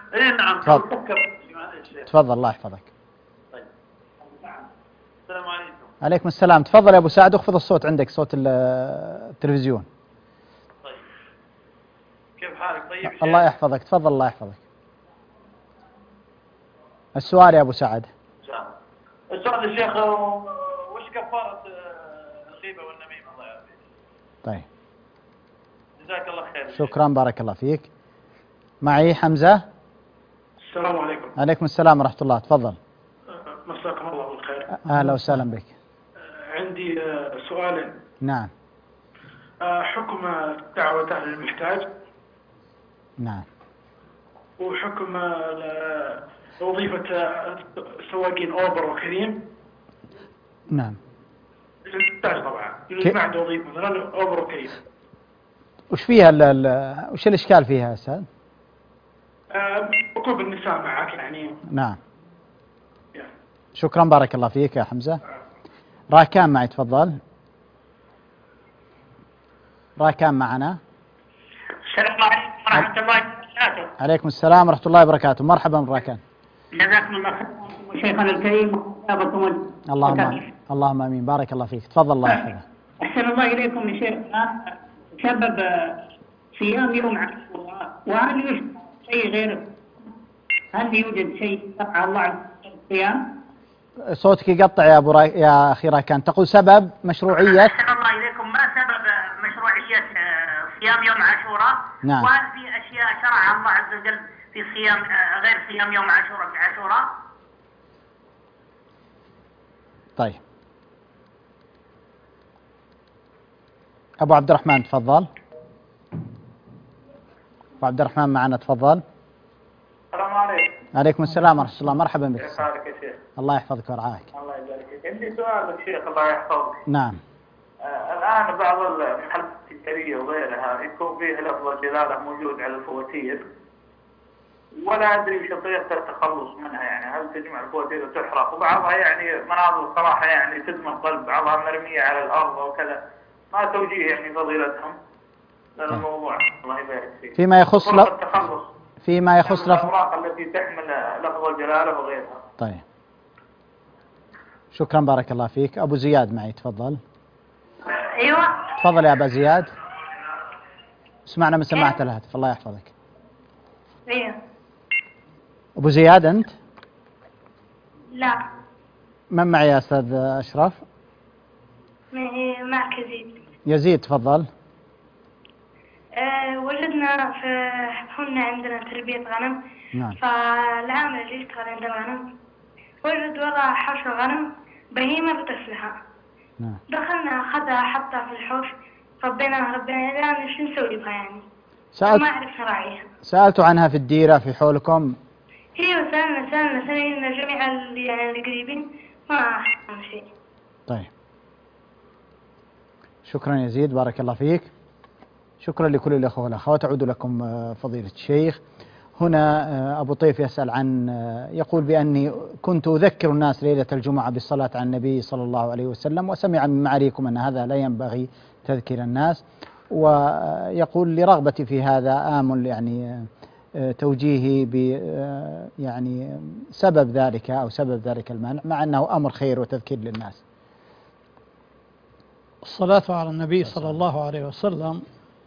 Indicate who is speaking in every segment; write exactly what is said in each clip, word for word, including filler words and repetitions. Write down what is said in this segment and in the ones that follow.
Speaker 1: اي نعم.
Speaker 2: تفضل. تفضل الله يحفظك.
Speaker 1: طيب. السلام عليكم.
Speaker 2: عليكم السلام. تفضل يا أبو سعد، اخفض الصوت عندك، صوت التلفزيون.
Speaker 1: طيب. كيف حالك؟ طيب شيخ.
Speaker 2: الله يحفظك. تفضل الله يحفظك. السؤال يا أبو سعد.
Speaker 1: السؤال يا شيخ، وش كفارة الغيبة والنميمة؟ الله يعافيك.
Speaker 2: طيب.
Speaker 1: جزاك الله خير.
Speaker 2: شكرا بارك الله فيك. معي حمزة.
Speaker 3: السلام عليكم.
Speaker 2: عليكم السلام ورحمة الله. تفضل.
Speaker 3: مساكم الله بالخير.
Speaker 2: أهلا وسهلا بك.
Speaker 3: عندي سؤالين.
Speaker 2: نعم.
Speaker 3: حكم دعوة أهل المحتاج.
Speaker 2: نعم.
Speaker 3: وحكم وظيفة سواقين أوبر وكريم.
Speaker 2: نعم.
Speaker 3: المحتاج طبعا اللي ما عنده وظيفة مثلا أوبر وكريم.
Speaker 2: وش فيها ال ال وش الإشكال فيها يا أستاذ؟
Speaker 3: ركوب النساء معك يعني.
Speaker 2: نعم. شكرا بارك الله فيك يا حمزة. راكان معي تفضل. راكان معنا.
Speaker 4: السلام عليكم ورحمة الله وبركاته.
Speaker 2: عليكم السلام ورحمة الله وبركاته. مرحبا راكان.
Speaker 4: جزاكم الله خير شيخنا الكريم.
Speaker 2: اللهم اللهم امين. بارك الله فيك. تفضل الله يحفظك.
Speaker 4: احسن الله اليكم يا شيخنا. سبب صيام يوم عاشوراء، وهل يوجد شيء غير؟ هل يوجد شيء شرع الله عز وجل الصيام؟
Speaker 2: صوتك يقطع يا ابو را... يا اخي راكان. تقول سبب مشروعية.
Speaker 4: احسن الله اليكم. ما سبب مشروعية صيام يوم عاشوراء؟
Speaker 2: نعم.
Speaker 4: وهل في اشياء شرعها الله عز وجل في صيام غير صيام يوم عاشوراء في عاشوراء؟
Speaker 2: طيب. أبو عبد الرحمن تفضل. أبو عبد الرحمن معنا تفضل.
Speaker 1: السلام عليكم.
Speaker 2: عليكم السلام ورحمة الله. مرحبا بك.
Speaker 1: كيف حالك يا شيخ؟
Speaker 2: الله يحفظك ورعاك.
Speaker 1: الله يبارك فيك. عندي سؤال يا شيخ الله يحفظك.
Speaker 2: نعم.
Speaker 1: آه الآن بعض المحلات التجارية وغيرها يكون فيه لفظ الجلالة موجود على الفواتير، ولا أدري وش طريقة التخلص منها، يعني هل تجمع الفواتير وتحرق؟ وبعضها يعني مناظر صراحة يعني تدمى القلب، بعضها مرمية على الأرض وكذا. ما توجيه يعني فضيلتهم للموضوع. الله يبارك فيك.
Speaker 2: فيما يخص
Speaker 1: ل... التخلص
Speaker 2: فيما يخص لفظ
Speaker 1: الأوراق التي تحمل لفظ الجلالة وغيرها.
Speaker 2: طيب. شكرا بارك الله فيك. أبو زياد معي تفضل.
Speaker 4: أيوة.
Speaker 2: تفضل يا أبا زياد. اسمعنا من سماعة الهاتف. الله يحفظك.
Speaker 4: أيوة.
Speaker 2: أبو زياد أنت؟
Speaker 4: لا.
Speaker 2: من معي يا أستاذ أشرف؟
Speaker 4: معك يزيد.
Speaker 2: يزيد تفضل.
Speaker 4: أه وجدنا في هنا عندنا تربية غنم.
Speaker 2: نعم.
Speaker 4: فالعامل اللي يشتغل عند الغنم وجد وراء حوش الغنم بهيمة بطفلها.
Speaker 2: نعم.
Speaker 4: دخلنا أخذها حطها في الحوش، ربيناها ربينا الآن شو نسوي بها يعني؟
Speaker 2: سألت...
Speaker 4: ما أعرف نراعيها.
Speaker 2: سألتوا عنها في الديرة في حولكم؟
Speaker 4: هي وسألنا سألنا سألنا جميع اللي يعني القريبين ما أحسن شيء.
Speaker 2: طيب. شكرا يزيد بارك الله فيك. شكرا لكل الأخوة والأخوات. أعود لكم فضيلة الشيخ. هنا أبو طيف يسأل عن يقول بأني كنت أذكر الناس ليلة الجمعة بالصلاة على النبي صلى الله عليه وسلم، وسمع من معاليكم أن هذا لا ينبغي تذكير الناس، ويقول لرغبتي في هذا آمل يعني توجيهي ب يعني سبب ذلك أو سبب ذلك المنع، مع أنه أمر خير وتذكير للناس.
Speaker 5: الصلاة على النبي صلى الله عليه وسلم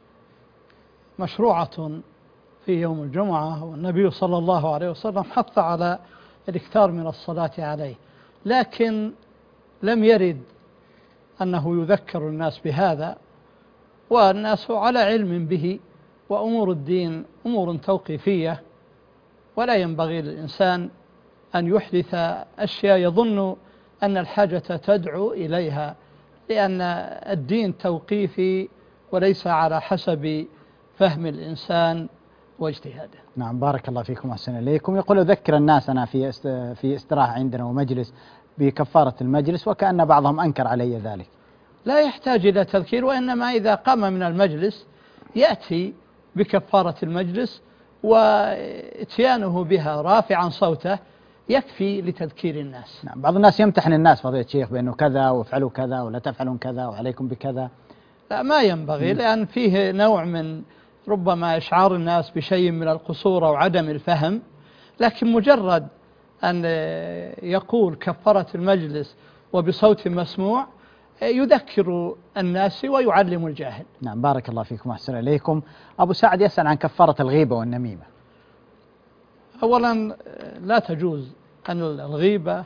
Speaker 5: مشروعة في يوم الجمعة، والنبي صلى الله عليه وسلم حث على الإكثار من الصلاة عليه، لكن لم يرد أنه يذكر الناس بهذا، والناس على علم به، وأمور الدين أمور توقيفية، ولا ينبغي للإنسان أن يحدث أشياء يظن أن الحاجة تدعو إليها، لأن الدين توقيفي وليس على حسب فهم الإنسان واجتهاده.
Speaker 2: نعم بارك الله فيكم وأحسن إليكم. يقول أذكر الناس أنا في في استراحة عندنا ومجلس بكفارة المجلس، وكأن بعضهم أنكر علي ذلك.
Speaker 5: لا يحتاج إلى تذكير، وإنما إذا قام من المجلس يأتي بكفارة المجلس واتيانه بها رافعا صوته يكفي لتذكير الناس.
Speaker 2: نعم. بعض الناس يمتحن الناس فضيلة الشيخ بأنه كذا وافعلوا كذا ولا تفعلون كذا وعليكم بكذا.
Speaker 5: لا ما ينبغي، لأن فيه نوع من ربما إشعار الناس بشيء من القصور أو عدم الفهم، لكن مجرد أن يقول كفارة المجلس وبصوت مسموع يذكر الناس ويعلم الجاهل.
Speaker 2: نعم بارك الله فيكم وأحسن إليكم. أبو سعد يسأل عن كفارة الغيبة والنميمة.
Speaker 5: أولا لا تجوز أن الغيبة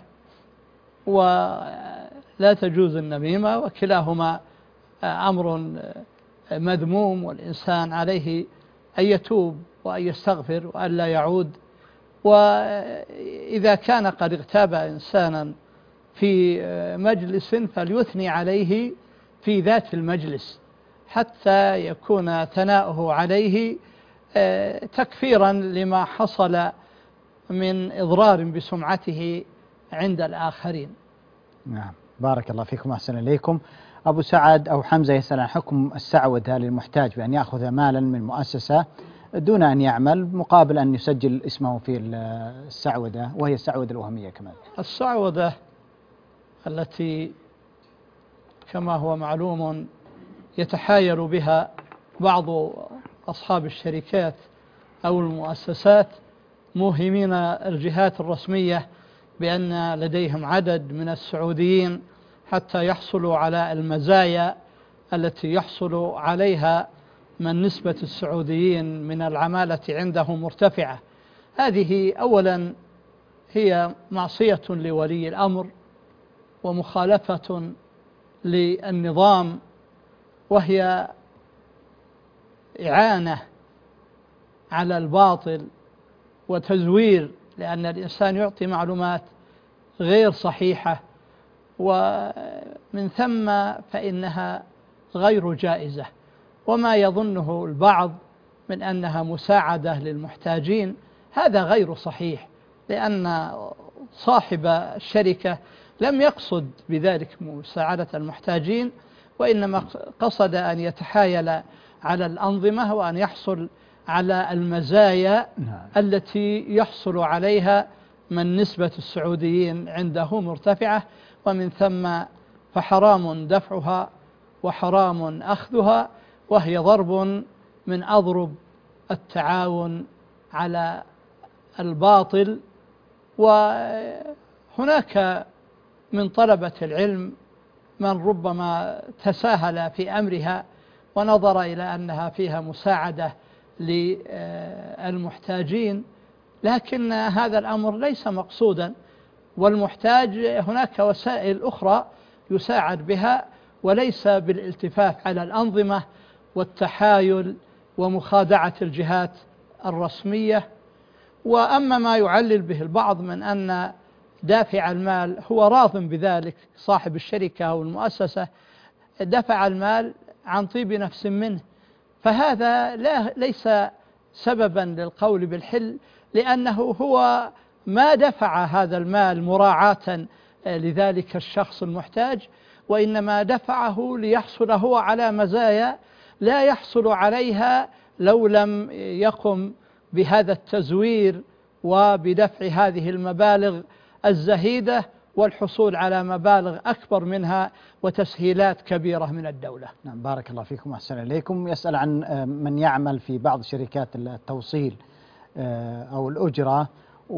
Speaker 5: ولا تجوز النميمة، وكلاهما أمر مذموم، والإنسان عليه أن يتوب وأن يستغفر وأن لا يعود. وإذا كان قد اغتاب إنسانا في مجلس فليثني عليه في ذات المجلس حتى يكون ثناؤه عليه تكفيرا لما حصل من إضرار بسمعته عند الآخرين.
Speaker 2: نعم بارك الله فيكم وأحسن إليكم. أبو سعد أو حمزة يسأل عن حكم السعودة للمحتاج بأن يأخذ مالا من مؤسسة دون أن يعمل مقابل أن يسجل اسمه في السعودة، وهي السعودة الوهمية كمان.
Speaker 5: السعودة التي كما هو معلوم يتحايل بها بعض أصحاب الشركات أو المؤسسات موهمين الجهات الرسمية بأن لديهم عدد من السعوديين حتى يحصلوا على المزايا التي يحصل عليها من نسبة السعوديين من العمالة عنده مرتفعة. هذه أولا هي معصية لولي الأمر ومخالفة للنظام، وهي إعانة على الباطل وتزوير، لأن الإنسان يعطي معلومات غير صحيحة، ومن ثم فإنها غير جائزة. وما يظنه البعض من أنها مساعدة للمحتاجين هذا غير صحيح، لأن صاحب الشركة لم يقصد بذلك مساعدة المحتاجين، وإنما قصد أن يتحايل على الأنظمة وأن يحصل على المزايا التي يحصل عليها من نسبة السعوديين عنده مرتفعة، ومن ثم فحرام دفعها وحرام أخذها، وهي ضرب من أضرب التعاون على الباطل. وهناك من طلبة العلم من ربما تساهل في أمرها ونظر إلى أنها فيها مساعدة للمحتاجين، لكن هذا الأمر ليس مقصودا، والمحتاج هناك وسائل أخرى يساعد بها، وليس بالالتفاف على الأنظمة والتحايل ومخادعة الجهات الرسمية. وأما ما يعلل به البعض من أن دافع المال هو راض بذلك، صاحب الشركة أو المؤسسة دفع المال عن طيب نفس منه، فهذا لا ليس سببا للقول بالحل، لأنه هو ما دفع هذا المال مراعاة لذلك الشخص المحتاج، وإنما دفعه ليحصل هو على مزايا لا يحصل عليها لو لم يقم بهذا التزوير وبدفع هذه المبالغ الزهيدة والحصول على مبالغ أكبر منها وتسهيلات كبيرة من الدولة.
Speaker 2: نعم بارك الله فيكم وأحسن إليكم. يسأل عن من يعمل في بعض شركات التوصيل أو الأجرة،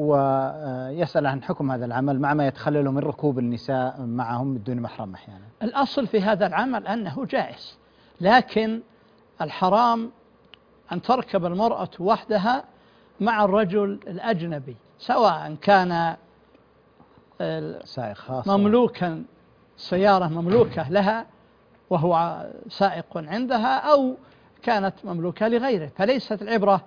Speaker 2: ويسأل عن حكم هذا العمل مع ما يتخلل من ركوب النساء معهم بدون محرم أحيانا.
Speaker 5: الأصل في هذا العمل أنه جائز، لكن الحرام أن تركب المرأة وحدها مع الرجل الأجنبي، سواء كان
Speaker 2: سائق خاص
Speaker 5: مملوكا سيارة مملوكة لها وهو سائق عندها، أو كانت مملوكة لغيره، فليست العبرة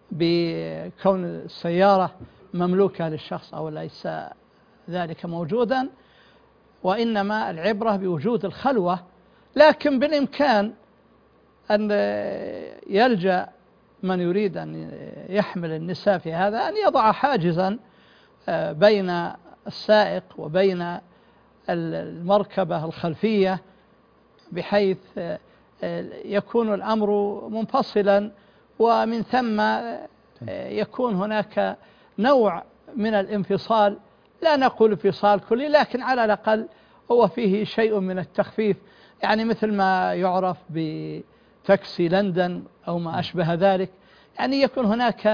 Speaker 5: بكون السيارة مملوكة للشخص أو ليس ذلك موجودا، وإنما العبرة بوجود الخلوة. لكن بالإمكان أن يلجأ من يريد أن يحمل النساء في هذا أن يضع حاجزا بين السائق وبين المركبة الخلفية، بحيث يكون الأمر منفصلا، ومن ثم يكون هناك نوع من الانفصال، لا نقول انفصال كلي، لكن على الأقل هو فيه شيء من التخفيف، يعني مثل ما يعرف بتاكسي لندن أو ما أشبه ذلك، يعني يكون هناك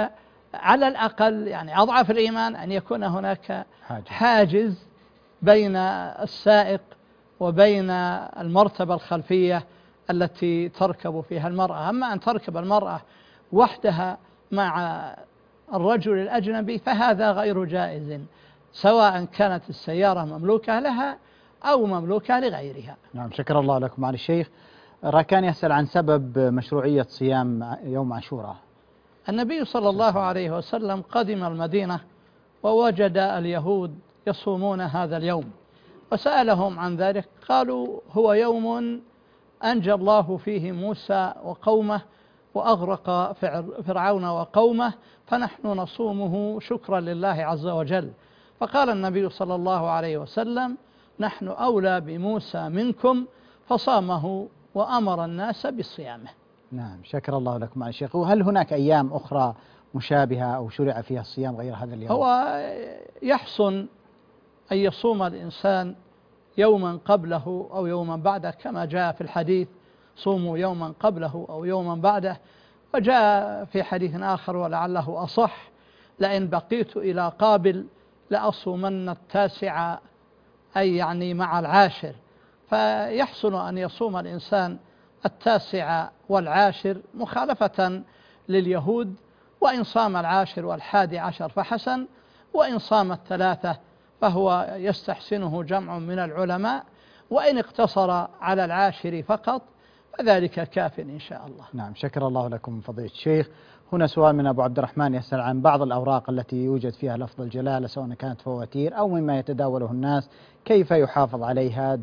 Speaker 5: على الأقل يعني أضعف الإيمان أن يكون هناك
Speaker 2: حاجز,
Speaker 5: حاجز بين السائق وبين المرتبة الخلفية التي تركب فيها المرأة. أما أن تركب المرأة وحدها مع الرجل الأجنبي فهذا غير جائز، سواء كانت السيارة مملوكة لها أو مملوكة لغيرها.
Speaker 2: نعم، شكر الله لكم معالي الشيخ. راكان يسأل عن سبب مشروعية صيام يوم عاشوراء.
Speaker 5: النبي صلى الله عليه وسلم قدم المدينة ووجد اليهود يصومون هذا اليوم، وسألهم عن ذلك قالوا هو يوم أنجى الله فيه موسى وقومه وأغرق فرعون وقومه، فنحن نصومه شكرا لله عز وجل. فقال النبي صلى الله عليه وسلم نحن أولى بموسى منكم، فصامه وأمر الناس بصيامه.
Speaker 2: نعم، شكر الله لكم معالي الشيخ. وهل هناك أيام أخرى مشابهة أو شرع فيها الصيام غير هذا اليوم؟
Speaker 5: هو يحسن أن يصوم الإنسان يوما قبله أو يوما بعده، كما جاء في الحديث صوموا يوما قبله أو يوما بعده. وجاء في حديث آخر ولعله أصح لئن بقيت إلى قابل لأصومن التاسع، أي يعني مع العاشر. فيحسن أن يصوم الإنسان التاسع والعاشر مخالفة لليهود، وإن صام العاشر والحادي عشر فحسن، وإن صام الثلاثة فهو يستحسنه جمع من العلماء، وإن اقتصر على العاشر فقط فذلك كاف إن شاء الله.
Speaker 2: نعم، شكر الله لكم فضيلة الشيخ. هنا سؤال من أبو عبد الرحمن يسأل عن بعض الأوراق التي يوجد فيها لفظ الجلالة سواء كانت فواتير أو مما يتداوله الناس، كيف يحافظ عليها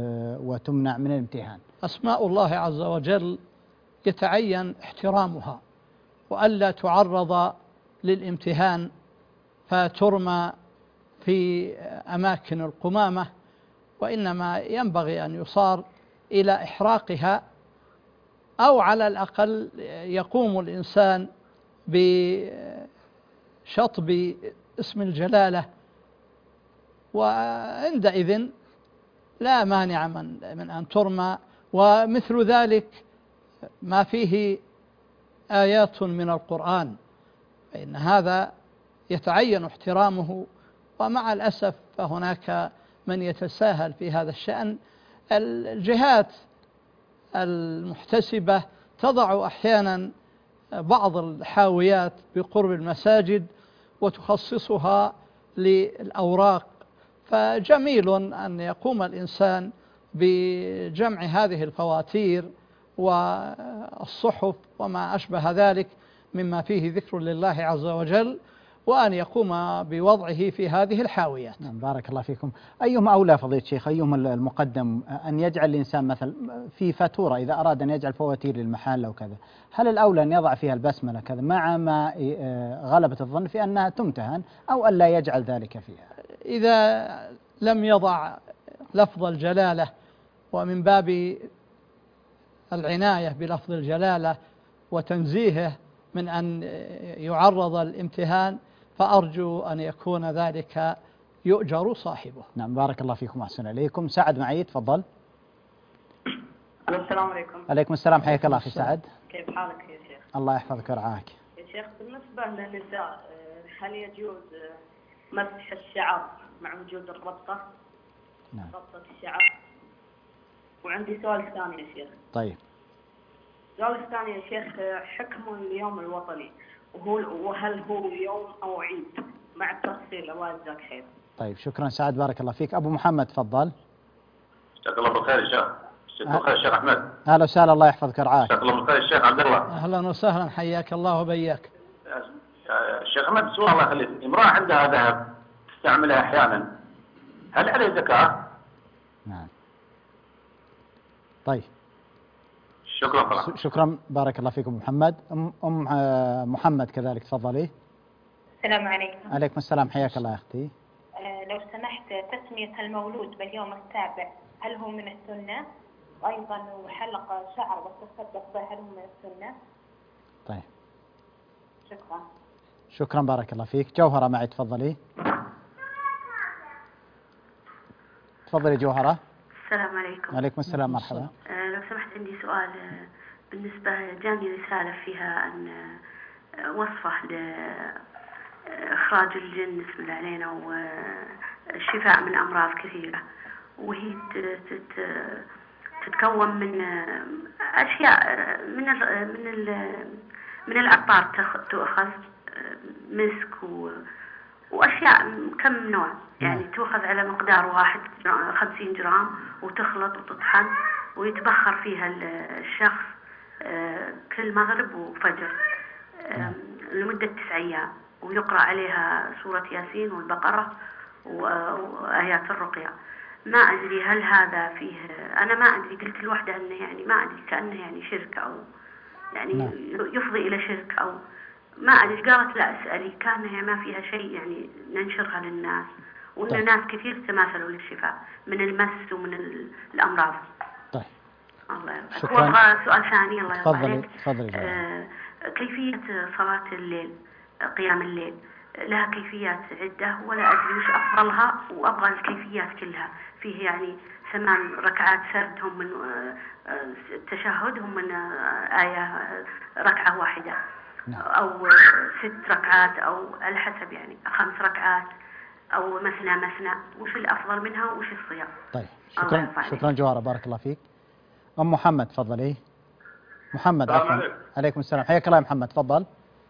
Speaker 2: وتمنع من الامتهان؟
Speaker 5: أسماء الله عز وجل يتعين احترامها وألا تعرض للامتهان فترمى في أماكن القمامة، وإنما ينبغي أن يصار إلى إحراقها، أو على الأقل يقوم الإنسان بشطب اسم الجلالة، وعندئذ لا مانع من, من أن ترمى. ومثل ذلك ما فيه آيات من القرآن فإن هذا يتعين احترامه، ومع الأسف فهناك من يتساهل في هذا الشأن. الجهات المحتسبة تضع أحيانا بعض الحاويات بقرب المساجد وتخصصها للأوراق، فجميل أن يقوم الإنسان بجمع هذه الفواتير والصحف وما أشبه ذلك مما فيه ذكر لله عز وجل، وأن يقوم بوضعه في هذه الحاويات.
Speaker 2: نعم، بارك الله فيكم. أيهما أولى فضيلة الشيخ، أيهما المقدم؟ أن يجعل الإنسان مثلا في فاتورة إذا أراد أن يجعل فواتير للمحل أو كذا، هل الأولى أن يضع فيها البسملة كذا مع ما غلبة الظن في أنها تمتهن، أو أن لا يجعل ذلك فيها؟
Speaker 5: إذا لم يضع لفظ الجلالة ومن باب العناية بلفظ الجلالة وتنزيهه من أن يعرض الامتهان، فأرجو أن يكون ذلك يؤجر صاحبه.
Speaker 2: نعم، بارك الله فيكم وأحسن إليكم. سعد معي، تفضل.
Speaker 6: السلام عليكم.
Speaker 2: عليكم السلام، حياك الله أخي سعد.
Speaker 6: كيف حالك يا شيخ؟
Speaker 2: الله يحفظك ويرعاك.
Speaker 6: يا شيخ، بالنسبة للنساء هل يجوز مسح الشعر مع وجود الربطة؟
Speaker 2: نعم،
Speaker 6: ربطة الشعر. وعندي سؤال ثاني يا شيخ.
Speaker 2: طيب.
Speaker 6: السؤال الثاني يا شيخ، حكم اليوم الوطني وهو وهل هو يوم أو عيد؟ مع التفصيل، الله يجزاك خير.
Speaker 2: طيب، شكرا سعد، بارك الله فيك. أبو محمد تفضل.
Speaker 7: جزاك الله بالخير يا شيخ. جزاك الله بالخير الشيخ أحمد.
Speaker 2: أهلا وسهلا، الله يحفظك ويرعاك.
Speaker 7: جزاك الله بالخير الشيخ عبد الله.
Speaker 5: أهلا وسهلا، حياك الله وبياك.
Speaker 7: الشيخ أحمد، سؤال الله يخليك، امرأة عندها ذهب تستعملها أحيانا، هل عليه زكاة؟
Speaker 2: نعم. طيب،
Speaker 7: شكرا طبعا.
Speaker 2: شكرا، بارك الله فيكم محمد. أم, أم محمد كذلك تفضلي.
Speaker 8: السلام عليكم.
Speaker 2: عليكم السلام، حياك الله يا أختي.
Speaker 8: أه لو سمحت، تسمية المولود باليوم السابع هل هو من السنة؟ وأيضا وحلق شعر والتصدق به هل هو من السنة؟
Speaker 2: طيب،
Speaker 8: شكرا.
Speaker 2: شكرا، بارك الله فيك. جوهرة معي، تفضلي. تفضلي جوهرة.
Speaker 9: السلام عليكم.
Speaker 2: وعليكم السلام، مرحبا.
Speaker 9: آه لو سمحت عندي سؤال. آه بالنسبة جاني رسالة فيها أن وصفة لإخراج الجن بسم الله علينا والشفاء من أمراض كثيرة، وهي تتكون من أشياء من ال من ال من العطار تؤخذ مسك وأشياء كم نوع يعني تؤخذ على مقدار واحد خمسين جرام وتخلط وتطحن ويتبخر فيها الشخص كل مغرب وفجر لمدة تسع أيام، ويقرأ عليها سورة ياسين والبقرة وآيات الرقية. ما أدري هل هذا فيه، أنا ما أدري، قلت الوحدة أنه يعني ما أدري كأنه يعني شرك أو يعني يفضي إلى شرك أو ما أدري. قالت لا اسألي، كان ما فيها شيء يعني ننشرها للناس، وإن طيب. ناس كثير تماثلوا للشفاء من المس ومن الأمراض.
Speaker 2: طيب
Speaker 9: الله يرضى.
Speaker 2: شكرا.
Speaker 9: وأبغى سؤال ثاني الله يرضى عليك.
Speaker 2: تفضلي.
Speaker 9: آه كيفية صلاة الليل، قيام الليل لها كيفيات عدة ولا أدري وش أفضلها، وأبغى الكيفيات كلها. فيه يعني ثمان ركعات سردهم من تشهدهم من آية ركعة واحدة أو ست ركعات أو على حسب يعني خمس ركعات أو مثنى مثنى، وش الأفضل منها وش الصيام؟
Speaker 2: طيب شكرا شكرا جوارة، بارك الله فيك. أم محمد تفضلي. محمد
Speaker 10: السلام عليكم.
Speaker 2: عليكم السلام، حياك الله يا محمد، تفضل.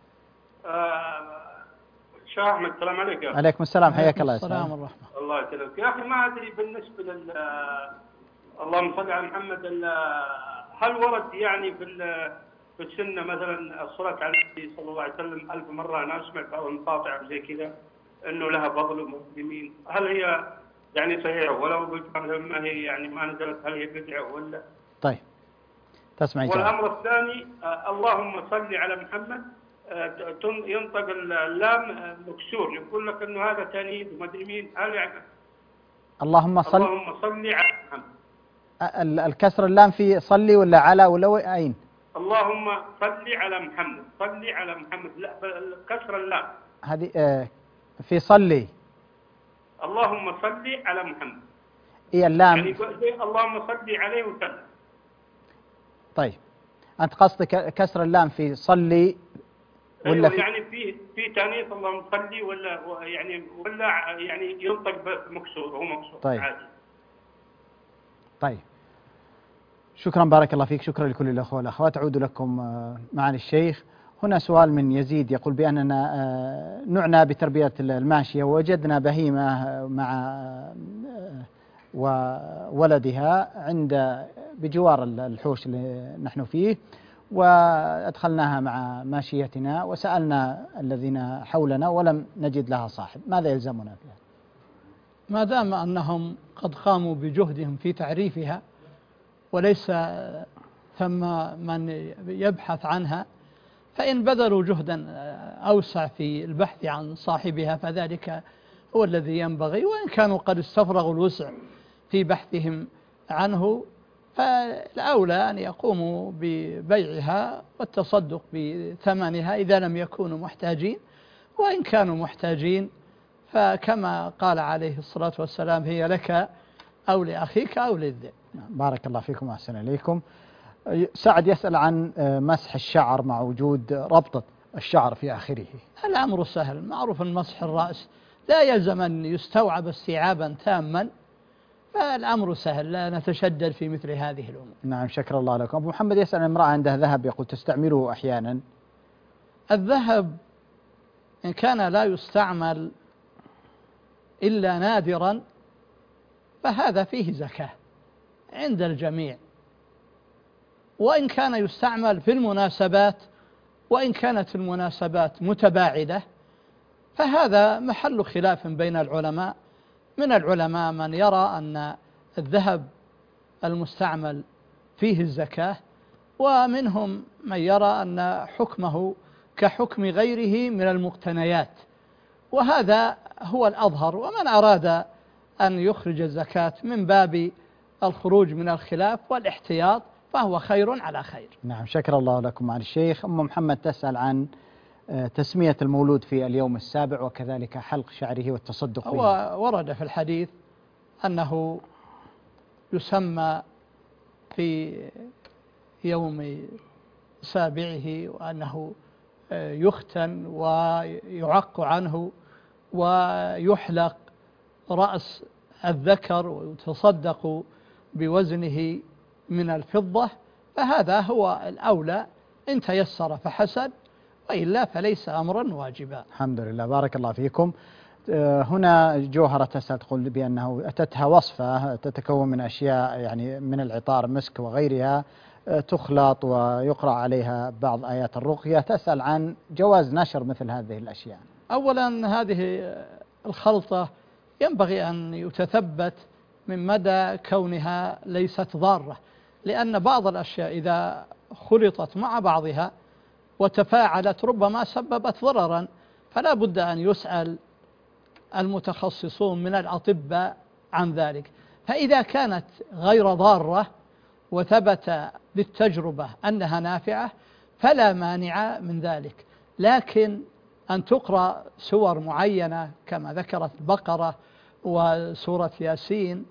Speaker 10: شيخ أحمد السلام عليكم.
Speaker 2: عليكم السلام، حياك الله.
Speaker 5: السلام والرحمة.
Speaker 10: الله يسلمك يا أخي. ما أدري بالنسبة لل اللهم صل على محمد، هل ورد يعني في في السنة مثلا الصلاة على النبي صلى الله عليه وسلم ألف مرة؟ أنا أسمع أو مقاطع زي كذا إنه لها فضل المسلمين، هل هي يعني صحيحة؟ ولو ما هي يعني ما نزلت، هل هي بدعة ولا؟
Speaker 2: طيب تسمعي.
Speaker 10: والأمر الثاني اللهم صل على محمد ينطق اللام مكسور، يقول لك إنه هذا تانيث وما أدري مين، هل يعني
Speaker 2: اللهم صل
Speaker 10: اللهم صل على محمد
Speaker 2: الكسر اللام في صلي ولا على ولا أين؟
Speaker 10: اللهم صل على محمد، صل على محمد، لا كسر اللام
Speaker 2: هذه آه في صلي.
Speaker 10: اللهم صل على محمد
Speaker 2: إيه اللام
Speaker 10: يعني اللهم صل عليه وسلم.
Speaker 2: طيب أنت قصدك كسر اللام في صلي ولا في
Speaker 10: يعني في في تانيث اللهم صل ولا يعني ولا يعني ينطق مكسور، هو مكسور
Speaker 2: طيب.
Speaker 10: عادي.
Speaker 2: طيب شكرا بارك الله فيك، شكرا لكل الأخوة والأخوات. أعود لكم معالي الشيخ. هنا سؤال من يزيد يقول بأننا نعنى بتربية الماشية، ووجدنا بهيمة مع وولدها عند بجوار الحوش اللي نحن فيه، وأدخلناها مع ماشيتنا وسألنا الذين حولنا ولم نجد لها صاحب، ماذا يلزمنا فيها؟
Speaker 5: ما دام أنهم قد قاموا بجهدهم في تعريفها وليس ثم من يبحث عنها، فإن بذلوا جهدا أوسع في البحث عن صاحبها فذلك هو الذي ينبغي، وإن كانوا قد استفرغوا الوسع في بحثهم عنه فالأولى أن يقوموا ببيعها والتصدق بثمنها إذا لم يكونوا محتاجين، وإن كانوا محتاجين فكما قال عليه الصلاة والسلام هي لك أو لأخيك أو للذئب.
Speaker 2: بارك الله فيكم وأحسن إليكم. سعد يسأل عن مسح الشعر مع وجود ربطة الشعر في آخره.
Speaker 5: الأمر سهل، معروف مسح الرأس لا يلزم أن يستوعب استيعابا تاما، فالأمر سهل، لا نتشدد في مثل هذه الأمور.
Speaker 2: نعم شكر الله لكم. أبو محمد يسأل عن امرأة عندها ذهب يقول تستعمله أحيانا.
Speaker 5: الذهب إن كان لا يستعمل إلا نادرا فهذا فيه زكاة عند الجميع، وإن كان يستعمل في المناسبات وإن كانت المناسبات متباعدة فهذا محل خلاف بين العلماء. من العلماء من يرى أن الذهب المستعمل فيه الزكاة، ومنهم من يرى أن حكمه كحكم غيره من المقتنيات، وهذا هو الأظهر. ومن أراد أن يخرج الزكاة من باب الخروج من الخلاف والاحتياط فهو خير على خير.
Speaker 2: نعم شكر الله لكم معالي الشيخ. أم محمد تسأل عن تسمية المولود في اليوم السابع وكذلك حلق شعره والتصدق به.
Speaker 5: ورد في الحديث أنه يسمى في يوم سابعه، وأنه يختن ويعق عنه ويحلق رأس الذكر ويتصدق بوزنه من الفضة، فهذا هو الأولى إن تيسر فحسن، وإلا فليس أمرا واجبا.
Speaker 2: الحمد لله، بارك الله فيكم. هنا جوهرة تسأل تقول بأنه أتتها وصفة تتكون من أشياء يعني من العطار مسك وغيرها تخلط ويقرأ عليها بعض آيات الرقية، تسأل عن جواز نشر مثل هذه الأشياء.
Speaker 5: أولا هذه الخلطة ينبغي أن يتثبت من مدى كونها ليست ضارة، لأن بعض الأشياء إذا خلطت مع بعضها وتفاعلت ربما سببت ضررا، فلا بد أن يسأل المتخصصون من الأطباء عن ذلك. فإذا كانت غير ضارة وثبت بالتجربة أنها نافعة فلا مانع من ذلك، لكن أن تقرأ سور معينة كما ذكرت البقرة وسورة ياسين،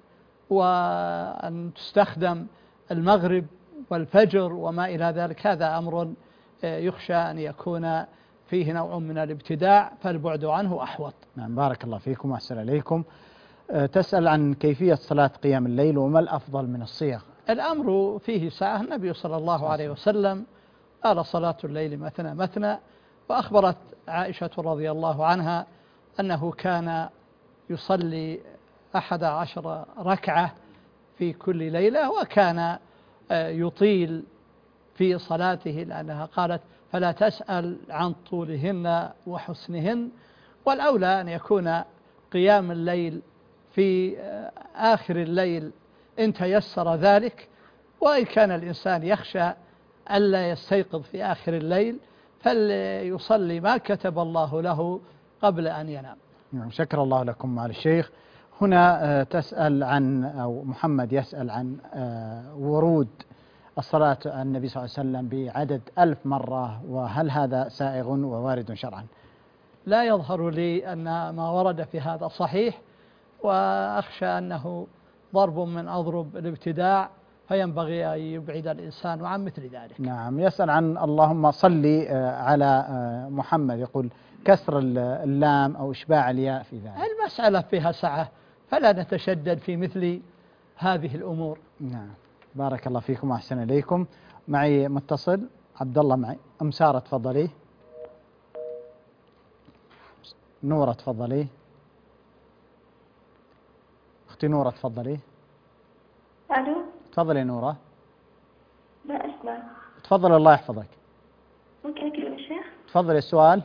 Speaker 5: وأن تستخدم المغرب والفجر وما إلى ذلك، هذا أمر يخشى أن يكون فيه نوع من الابتداع، فالبعد عنه أحوط.
Speaker 2: نعم، بارك الله فيكم وأحسن إليكم. تسأل عن كيفية صلاة قيام الليل وما الأفضل من الصيغ.
Speaker 5: الأمر فيه سعة. النبي صلى الله عليه وسلم قال صلاة الليل مثنى مثنى، وأخبرت عائشة رضي الله عنها أنه كان يصلي أحد عشر ركعة في كل ليلة، وكان يطيل في صلاته، لأنها قالت فلا تسأل عن طولهن وحسنهن، والأولى أن يكون قيام الليل في آخر الليل إن تيسر ذلك، وإن كان الإنسان يخشى ألا يستيقظ في آخر الليل فليصلي ما كتب الله له قبل أن ينام.
Speaker 2: شكر الله لكم معالي الشيخ. هنا تسأل عن أو محمد يسأل عن ورود الصلاة على النبي صلى الله عليه وسلم بعدد ألف مرة، وهل هذا سائغ ووارد شرعا؟
Speaker 5: لا يظهر لي أن ما ورد في هذا صحيح، وأخشى أنه ضرب من أضرب الابتداع، فينبغي أن يبعد الإنسان عن مثل ذلك.
Speaker 2: نعم. يسأل عن اللهم صلي على محمد، يقول كسر اللام أو إشباع الياء في ذلك.
Speaker 5: المسألة فيها سعة، فلا نتشدد في مثل هذه الأمور.
Speaker 2: نعم، بارك الله فيكم وأحسن إليكم. معي متصل عبد الله. معي أم سارة، تفضلي. نورة تفضلي. أختي نورة تفضلي.
Speaker 11: ألو.
Speaker 2: تفضلي نورة.
Speaker 11: لا أسمع.
Speaker 2: تفضل، الله يحفظك.
Speaker 11: ممكن أكلم الشيخ؟
Speaker 2: تفضلي السؤال.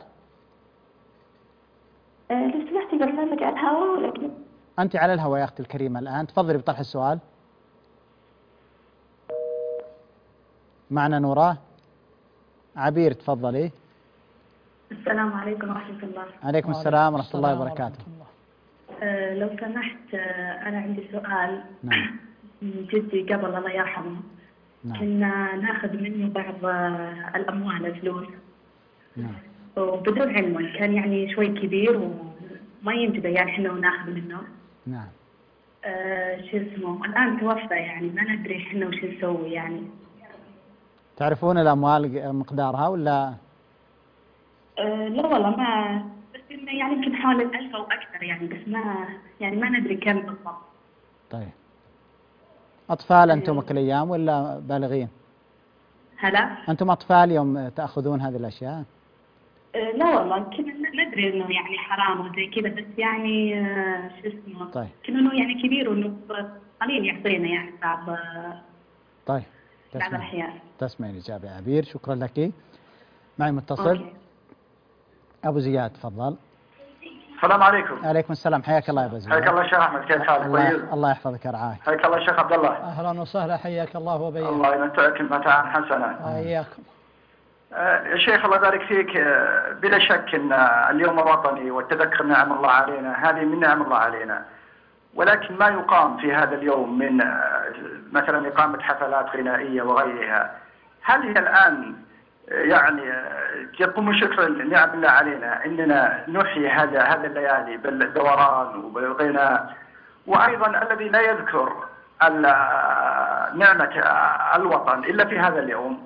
Speaker 11: أه لو سمحتي برنامج على الهواء ولا كيف؟
Speaker 2: أنت على الهواء يا أختي الكريمة الآن، تفضلي بطرح السؤال. معنا نورة. عبير تفضلي.
Speaker 12: السلام عليكم ورحمة الله.
Speaker 2: عليكم السلام ورحمة الله وبركاته.
Speaker 12: أه لو سمحت، أه أنا عندي سؤال.
Speaker 2: نعم.
Speaker 12: جدي قبل الله يرحمه
Speaker 2: نعم.
Speaker 12: كنا ناخذ منه بعض أه الأموال الفلوس.
Speaker 2: نعم.
Speaker 12: وبدون علمه، كان يعني شوي كبير وما ينجبه يعني احنا وناخذ منه.
Speaker 2: نعم.
Speaker 12: أه شو اسمه، الآن توفى، يعني ما ندري احنا وش نسوي يعني.
Speaker 2: تعرفون الأموال مقدارها ولا؟
Speaker 12: أه لا والله ما، بس إنه يعني يمكن حوالي الألف أو أكثر يعني، بس ما يعني ما ندري كم بالضبط.
Speaker 2: طيب. أطفال أنتم كل أيام ولا بالغين؟
Speaker 12: هلا؟
Speaker 2: أنتم أطفال يوم تأخذون هذه الأشياء؟
Speaker 12: أه لا والله كنا ندري إنه يعني حرام وزي كذا، بس يعني أه شو اسمه.
Speaker 2: طيب.
Speaker 12: كنا إنه يعني كبير وإنه قليل يعطينا يعني بعض.
Speaker 2: طيب.
Speaker 12: بعض الأحيان.
Speaker 2: تسمعي الإجابة يا عبير، شكرا لك. معي متصل.
Speaker 12: أوكي.
Speaker 2: أبو زياد تفضل.
Speaker 13: السلام عليكم.
Speaker 2: عليكم السلام، حياك الله يا أبو زياد.
Speaker 13: حياك الله شيخ أحمد، كيف حالك؟
Speaker 2: الله, الله يحفظك يرعاك.
Speaker 13: حياك الله شيخ عبد الله.
Speaker 5: أهلا وسهلا، حياك الله وبياك.
Speaker 13: الله يمتعك متاعا حسنا.
Speaker 5: وإياكم.
Speaker 13: يا شيخ الله يبارك فيك، بلا شك أن اليوم الوطني والتذكر نعم الله علينا، هذه من نعم الله علينا، ولكن ما يقام في هذا اليوم من مثلا إقامة حفلات غنائية وغيرها، هل هي الآن يعني يقوم شكر نعم الله علينا أننا نحيي هذا هذا الليالي بالدوران وبالغناء، وأيضا الذي لا يذكر نعمة الوطن إلا في هذا اليوم،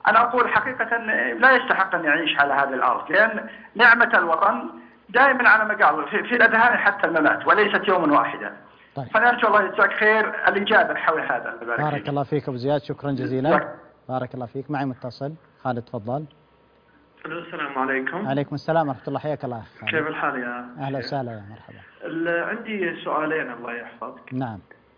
Speaker 13: أنا أقول حقيقة لا يستحق أن يعيش على هذه الأرض، لأن نعمة الوطن دائما على ما قال في, في الأذهان حتى الممات وليست يوما واحدا.
Speaker 2: طيب.
Speaker 13: فنرجو الله يجزاك خير الإجابة حول هذا.
Speaker 2: بارك الله فيك أبو زياد، شكرا جزيلا. بارك الله فيك. معي متصل. خالد تفضل.
Speaker 14: السلام عليكم.
Speaker 2: عليكم السلام ورحمة الله، حياك الله.
Speaker 14: كيف الحال يا
Speaker 2: أهلا وسهلا يا مرحبا.
Speaker 14: عندي سؤالين الله يحفظك.
Speaker 2: نعم.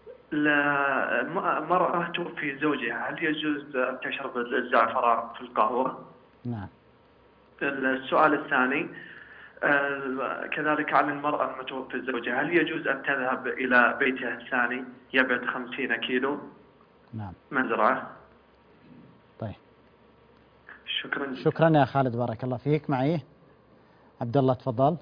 Speaker 14: مرأة توفي زوجها، هل يجوز أن تشرب الزعفران في القهوة؟
Speaker 2: نعم.
Speaker 14: السؤال الثاني كذلك عن المرأة المتوفى زوجها، هل يجوز أن تذهب إلى بيتها الثاني يبعد خمسين كيلو؟
Speaker 2: نعم.
Speaker 14: مزرعة.
Speaker 2: طيب.
Speaker 14: شكرا.
Speaker 2: شكرا يا خالد، بارك الله فيك. معي عبد الله تفضل.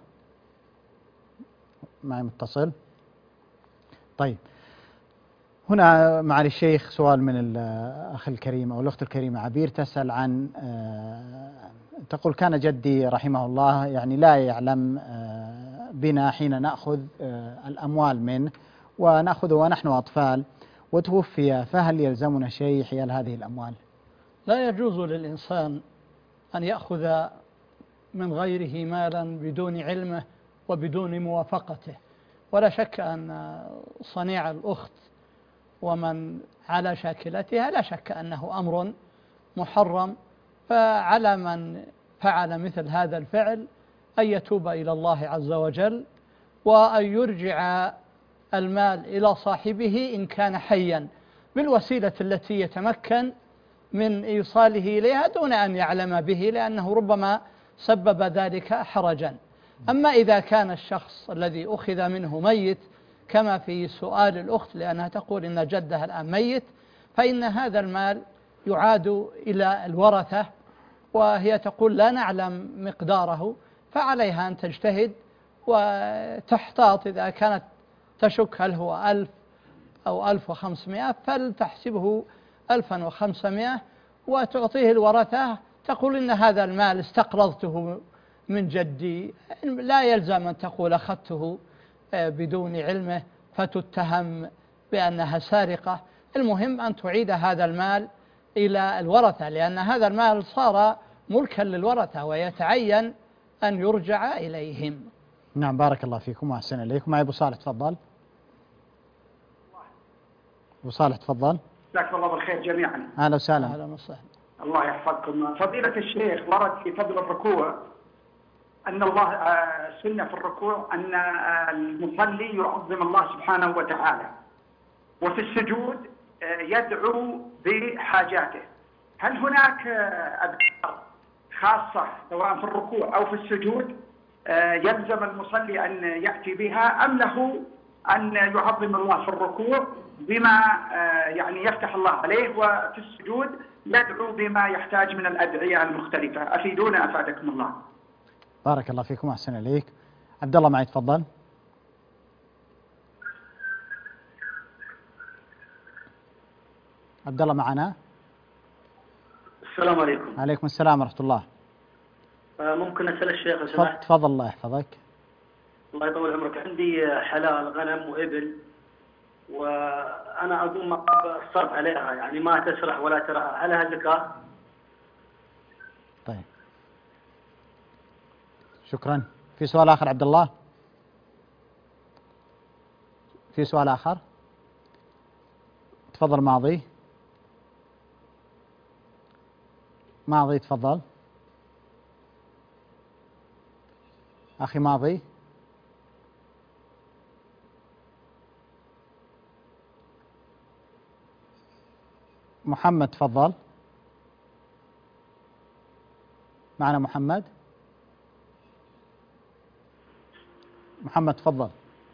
Speaker 2: معي متصل. طيب. هنا معالي الشيخ سؤال من الأخ الكريم أو الأخت الكريمة عبير، تسأل عن تقول كان جدي رحمه الله يعني لا يعلم بنا حين نأخذ الأموال منه ونأخذه ونحن أطفال وتوفي، فهل يلزمنا شيء حيال هذه الأموال؟
Speaker 5: لا يجوز للإنسان أن يأخذ من غيره مالا بدون علمه وبدون موافقته، ولا شك أن صنيع الأخت ومن على شاكلتها لا شك أنه أمر محرم، فعلى من فعل مثل هذا الفعل أن يتوب إلى الله عز وجل وأن يرجع المال إلى صاحبه إن كان حيا بالوسيلة التي يتمكن من إيصاله إليها دون أن يعلم به، لأنه ربما سبب ذلك حرجا. أما إذا كان الشخص الذي أخذ منه ميت كما في سؤال الأخت لأنها تقول إن جدها الآن ميت، فإن هذا المال يعاد إلى الورثة، وهي تقول لا نعلم مقداره، فعليها أن تجتهد وتحتاط إذا كانت تشك هل هو ألف أو ألف وخمسمائة فلتحسبه ألفا وخمسمائة وتعطيه الورثة، تقول إن هذا المال استقرضته من جدي، لا يلزم أن تقول أخذته بدون علمه فتتهم بأنها سارقة. المهم أن تعيد هذا المال إلى الورثة، لأن هذا المال صار ملكا للورثة ويتعين أن يرجع إليهم.
Speaker 2: نعم بارك الله فيكم وأحسن إليكم. معي أبو صالح تفضل. أبو صالح تفضل.
Speaker 15: جزاكم الله بالخير جميعا.
Speaker 2: أهلا وسهلا.
Speaker 5: أهلا وسهلا.
Speaker 15: الله يحفظكم. فضيلة الشيخ، ورد في فضل الركوع أن الله سنة في الركوع أن المصلي يعظم الله سبحانه وتعالى، وفي السجود يدعو بحاجاته. هل هناك أذكار خاصة سواء في الركوع أو في السجود يلزم المصلي أن يأتي بها، أم له أن يعظم الله في الركوع بما يعني يفتح الله عليه، وفي السجود يدعو بما يحتاج من الأدعية المختلفة؟ أفيدونا أفادكم الله.
Speaker 2: بارك الله فيكم وأحسن إليك. عبد الله معي تفضل. عبد الله معنا.
Speaker 16: السلام عليكم.
Speaker 2: عليكم السلام ورحمة الله.
Speaker 16: ممكن أسأل الشيخ لو سمحت؟
Speaker 2: تفضل الله يحفظك.
Speaker 16: الله يطول عمرك. عندي حلال غنم وإبل، وأنا أقوم مقام الصرف عليها، يعني ما تسرح ولا ترعى، عليها زكاة؟
Speaker 2: طيب شكرا. في سؤال آخر عبد الله؟ في سؤال آخر؟ تفضل ماضي. ماضي تفضل. أخي ماضي. محمد تفضل. معنا محمد. محمد تفضل.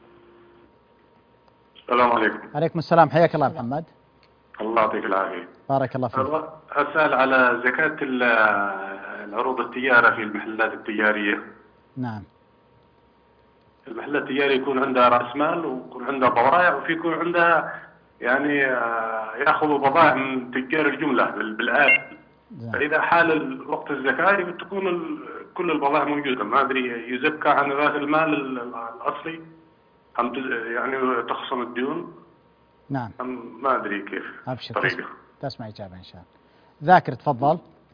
Speaker 17: السلام عليكم.
Speaker 2: عليكم السلام، حياك الله محمد.
Speaker 17: الله يعطيك العافية.
Speaker 2: بارك الله فيك.
Speaker 17: أسأل على زكاة العروض التجارة في المحلات التجارية.
Speaker 2: نعم.
Speaker 17: المحلات التجارية يكون عندها رأس مال ويكون عندها بضائع، وفي يكون عندها يعني يأخذوا بضائع من تجار الجملة بالآب. فإذا حال وقت الزكاة تكون كل البضائع موجودة، ما أدري يزكى عن رأس المال الأصلي أم يعني تخصم الديون؟
Speaker 2: نعم.
Speaker 17: أم ما أدري كيف
Speaker 2: أبشر
Speaker 17: طريقة.
Speaker 2: تسمع إجابة إن شاء الله. ذاكر تفضل.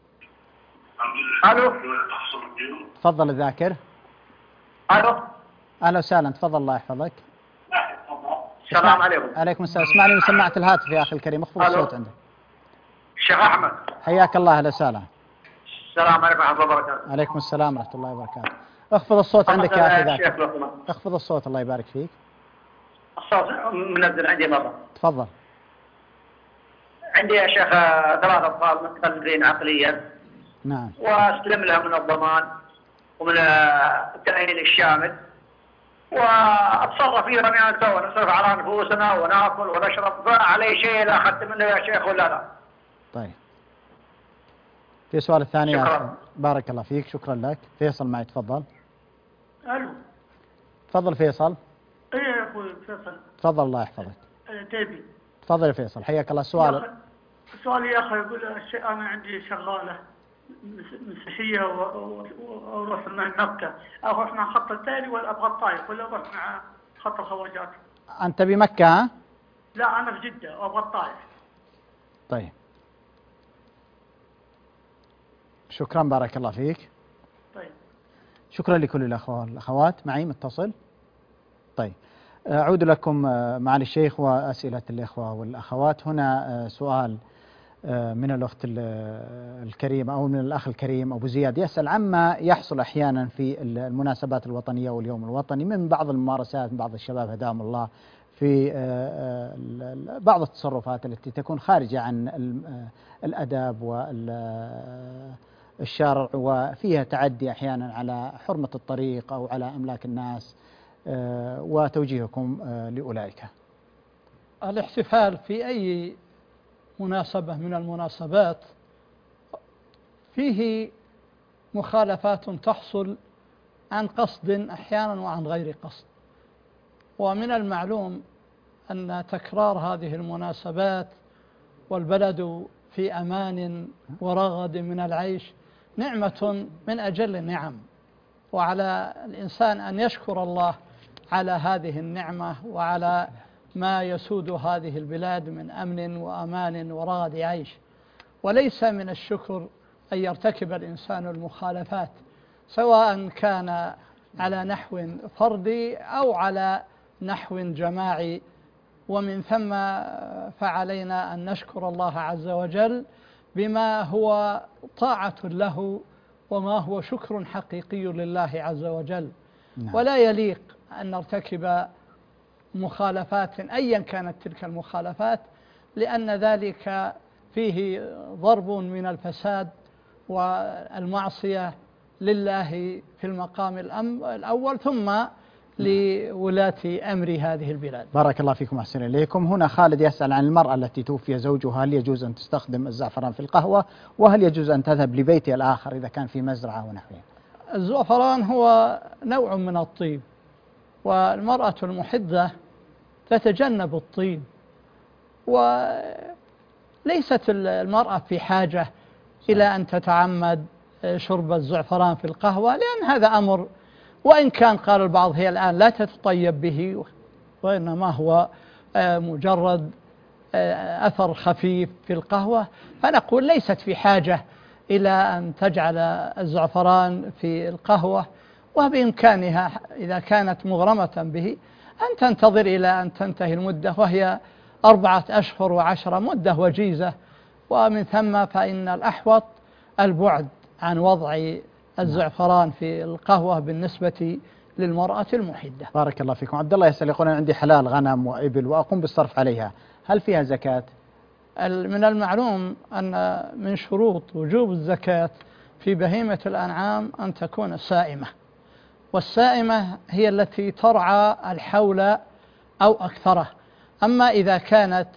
Speaker 15: الو
Speaker 2: تفضل الذاكر.
Speaker 15: الو
Speaker 2: اهلا وسهلا، تفضل الله يحفظك.
Speaker 15: السلام عليكم.
Speaker 2: عليكم السلام. اسمعني من سماعة الهاتف يا اخي الكريم، اخفض الصوت عندك.
Speaker 15: الشيخ احمد.
Speaker 2: حياك الله، اهلا وسهلا.
Speaker 15: السلام عليكم ورحمه الله وبركاته.
Speaker 2: عليكم السلام ورحمة الله وبركاته. اخفض الصوت عندك يا اخي ذاكر. اخفض الصوت الله يبارك فيك.
Speaker 15: الصوت منزل عندي مرة.
Speaker 2: تفضل.
Speaker 15: عندي يا شيخ ثلاث اطفال متخلفين عقليا.
Speaker 2: نعم.
Speaker 15: واستلم لهم من الضمان ومن التأهيل الشامل، واتصرف فيهم يعني سوا، نصرف على نفوسنا وناكل ونشرب. فعلي شيء لا اخذت منه يا شيخ ولا لا؟
Speaker 2: طيب. في سؤال الثاني.
Speaker 15: شكرا.
Speaker 2: بارك الله فيك، شكرا لك. فيصل معي، تفضل.
Speaker 18: الو.
Speaker 2: تفضل فيصل.
Speaker 18: ايه يا اخوي فيصل.
Speaker 2: تفضل الله يحفظك.
Speaker 18: تيبي.
Speaker 2: تفضل يا فيصل، حياك الله. السؤال.
Speaker 18: سؤالي يا اخي، يقول انا عندي شغاله مسيحيه واروح مع مكه، اروح مع خط التالي ولا ابغى الطائف ولا اروح مع خط الخواجات؟
Speaker 2: انت بمكه ها؟
Speaker 18: لا انا في جده وابغى الطائف.
Speaker 2: طيب. شكرا، بارك الله فيك.
Speaker 18: طيب.
Speaker 2: شكرا لكل الأخوة والأخوات. معي متصل. طيب، أعود لكم معالي الشيخ وأسئلة الإخوة والأخوات. هنا سؤال من الأخت الكريمة أو من الأخ الكريم أبو زياد، يسأل عما يحصل أحيانا في المناسبات الوطنية واليوم الوطني من بعض الممارسات من بعض الشباب هداهم الله في بعض التصرفات التي تكون خارجة عن الأدب والشرع، وفيها تعدي أحيانا على حرمة الطريق أو على أملاك الناس، وتوجيهكم لأولئك.
Speaker 5: الاحتفال في أي مناسبة من المناسبات فيه مخالفات تحصل عن قصد أحيانا وعن غير قصد، ومن المعلوم أن تكرار هذه المناسبات والبلد في أمان ورغد من العيش نعمة من أجل النعم، وعلى الإنسان أن يشكر الله على هذه النعمة وعلى ما يسود هذه البلاد من أمن وأمان ورغد عيش. وليس من الشكر أن يرتكب الإنسان المخالفات، سواء كان على نحو فردي أو على نحو جماعي، ومن ثم فعلينا أن نشكر الله عز وجل بما هو طاعة له وما هو شكر حقيقي لله عز وجل. نعم. ولا يليق أن نرتكب مخالفات أيا كانت تلك المخالفات، لأن ذلك فيه ضرب من الفساد والمعصية لله في المقام الأول ثم لولاة أمر هذه البلاد.
Speaker 2: بارك الله فيكم، أحسن إليكم. هنا خالد يسأل عن المرأة التي توفي زوجها، هل يجوز أن تستخدم الزعفران في القهوة، وهل يجوز أن تذهب لبيتها الآخر إذا كان في مزرعة ونحوها؟
Speaker 5: الزعفران هو نوع من الطيب، والمرأة المحدة تتجنب الطيب، وليست المرأة في حاجة إلى أن تتعمد شرب الزعفران في القهوة، لأن هذا أمر، وإن كان قال البعض هي الآن لا تتطيب به، وإنما هو مجرد أثر خفيف في القهوة، فنقول ليست في حاجة إلى أن تجعل الزعفران في القهوة، وبإمكانها إذا كانت مغرمة به أن تنتظر إلى أن تنتهي المدة، وهي أربعة أشهر وعشرة، مدة وجيزة، ومن ثم فإن الأحوط البعد عن وضع الزعفران في القهوة بالنسبة للمرأة المحدة.
Speaker 2: بارك الله فيكم. عبد الله يسأل يقول أنا عندي حلال غنم وإبل وأقوم بالصرف عليها، هل فيها زكاة؟
Speaker 5: من المعلوم أن من شروط وجوب الزكاة في بهيمة الأنعام أن تكون سائمة، والسائمة هي التي ترعى الحول أو أكثره. أما إذا كانت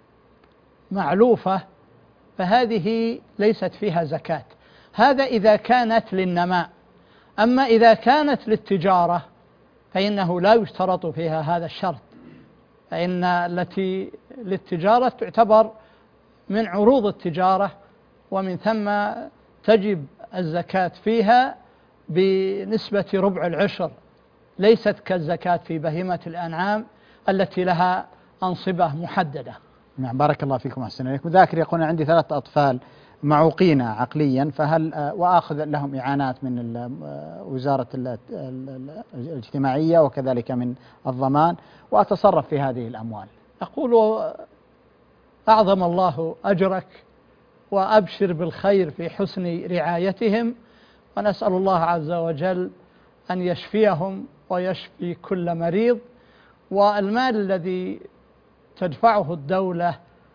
Speaker 5: معلوفة فهذه ليست فيها زكاة، هذا إذا كانت للنماء. أما إذا كانت للتجارة فإنه لا يشترط فيها هذا الشرط، فإن التي للتجارة تعتبر من عروض التجارة، ومن ثم تجب الزكاة فيها بنسبة ربع العشر، ليست كالزكاة في بهيمة الأنعام التي لها أنصبة محددة.
Speaker 2: نعم، بارك الله فيكم، أحسن إليكم. ذاكر يقول عندي ثلاثة أطفال معوقين عقليا، فهل وآخذ لهم إعانات من وزارة الاجتماعية وكذلك من الضمان وأتصرف في هذه الأموال؟
Speaker 5: أقول أعظم الله أجرك وأبشر بالخير في حسن رعايتهم، ونسأل الله عز وجل أن يشفيهم ويشفي كل مريض. والمال الذي تدفعه الدولة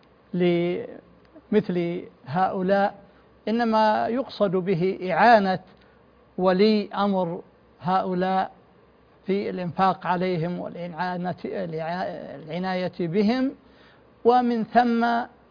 Speaker 5: لمثل هؤلاء إنما يقصد به إعانة ولي أمر هؤلاء في الإنفاق عليهم والعناية بهم، ومن ثم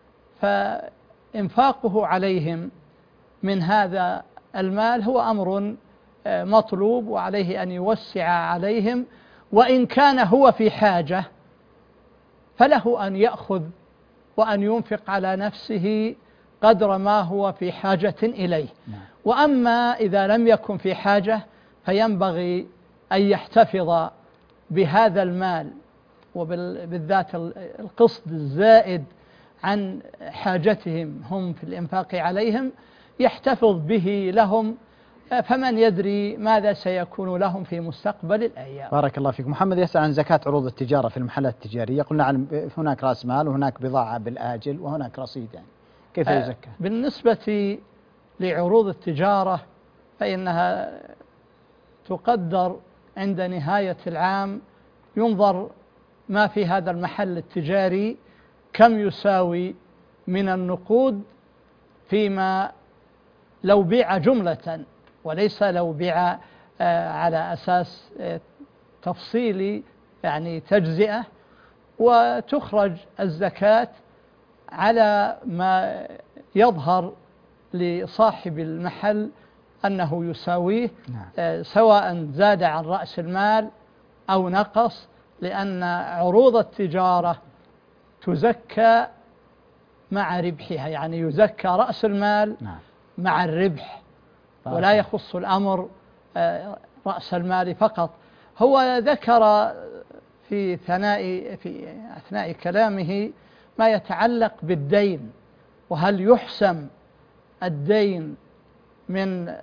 Speaker 5: فإنفاقه عليهم من هذا المال هو أمر مطلوب، وعليه أن يوسع عليهم، وإن كان هو في حاجة فله أن يأخذ وأن ينفق على نفسه قدر ما هو في حاجة إليه. وأما إذا لم يكن في حاجة فينبغي أن يحتفظ بهذا المال، وبالذات القسط الزائد عن حاجتهم هم في الإنفاق عليهم يحتفظ به لهم، فمن يدري ماذا سيكون لهم في مستقبل الأيام.
Speaker 2: بارك الله فيك. محمد يسأل عن زكاة عروض التجارة في المحلات التجارية. قلنا عن هناك رأس مال وهناك بضاعة بالآجل وهناك رصيد، يعني كيف يزكى؟
Speaker 5: بالنسبة لعروض التجارة فإنها تقدر عند نهاية العام، ينظر ما في هذا المحل التجاري كم يساوي من النقود، فيما لو بيع جملة وليس لو بيع على أساس تفصيلي يعني تجزئة، وتخرج الزكاة على ما يظهر لصاحب المحل أنه يساويه، سواء زاد عن رأس المال أو نقص، لأن عروض التجارة تزكى مع ربحها، يعني يزكى رأس المال مع الربح، ولا يخص الأمر رأس المال فقط. هو ذكر في ثناء في أثناء كلامه ما يتعلق بالدين، وهل يحسم الدين من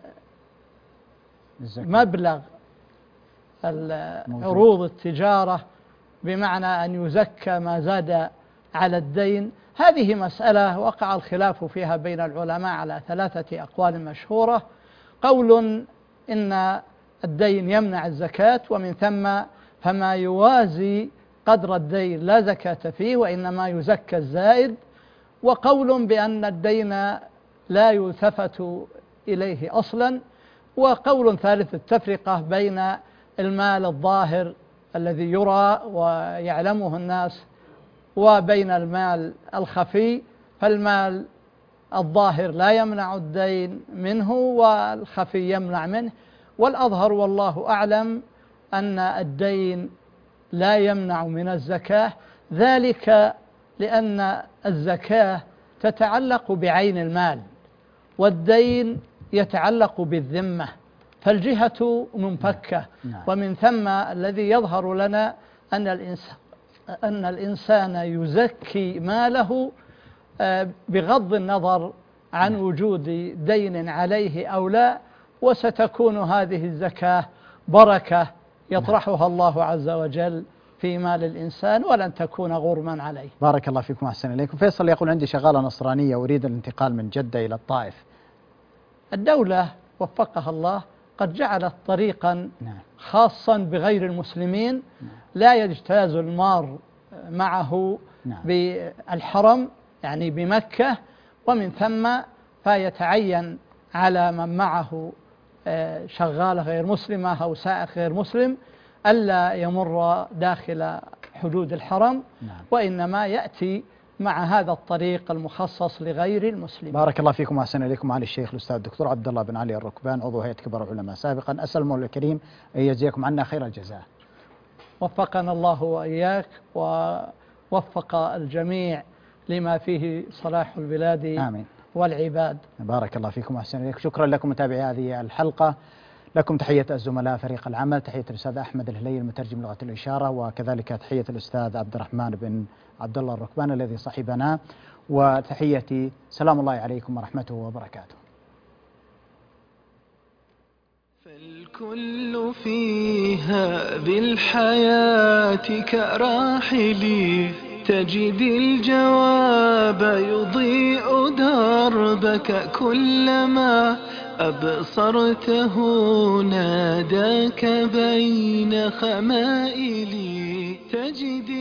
Speaker 5: مبلغ عروض التجارة بمعنى أن يزكى ما زاد على الدين. هذه مسألة وقع الخلاف فيها بين العلماء على ثلاثة أقوال مشهورة. قول إن الدين يمنع الزكاة، ومن ثم فما يوازي قدر الدين لا زكاة فيه وإنما يزكى الزائد. وقول بأن الدين لا يلتفت إليه أصلا. وقول ثالث التفرقة بين المال الظاهر الذي يرى ويعلمه الناس وبين المال الخفي، فالمال الظاهر لا يمنع الدين منه والخفي يمنع منه. والأظهر والله أعلم أن الدين لا يمنع من الزكاة، ذلك لأن الزكاة تتعلق بعين المال والدين يتعلق بالذمة، فالجهة منفكة. ومن ثم الذي يظهر لنا أن الإنسان أن الإنسان يزكي ماله بغض النظر عن وجود دين عليه أو لا، وستكون هذه الزكاة بركة يطرحها الله عز وجل في مال الإنسان ولن تكون غرما عليه.
Speaker 2: بارك الله فيكم وأحسن إليكم. فيصل يقول عندي شغالة نصرانية أريد الانتقال من جدة إلى الطائف.
Speaker 5: الدولة وفقها الله قد جعلت طريقا خاصا بغير المسلمين لا يجتاز المار معه بالحرم يعني بمكة، ومن ثم فيتعين على من معه شغالة غير مسلمة أو سائق غير مسلم ألا يمر داخل حدود الحرم، وإنما يأتي مع هذا الطريق المخصص لغير المسلمين.
Speaker 2: بارك الله فيكم وأحسن إليكم. معالي الشيخ الأستاذ الدكتور عبد الله بن علي الركبان، عضو هيئة كبار العلماء سابقا، أسأل المولى الكريم أن يجزيكم عنا خير الجزاء.
Speaker 5: وفقنا الله وإياك ووفق الجميع لما فيه صلاح البلاد
Speaker 2: آمين
Speaker 5: والعباد.
Speaker 2: بارك الله فيكم وأحسن إليكم. شكرا لكم متابعي هذه الحلقة. لكم تحية الزملاء فريق العمل، تحية الأستاذ أحمد الهليل مترجم لغة الإشارة، وكذلك تحية الأستاذ عبد الرحمن بن عبد الله الركبان الذي صحبنا، وتحيتي سلام الله عليكم ورحمته وبركاته.
Speaker 19: فالكل في هذه الحياة كراحلي تجد الجواب يضيء دربك كلما أبصرته ناداك بين خمائلي تجد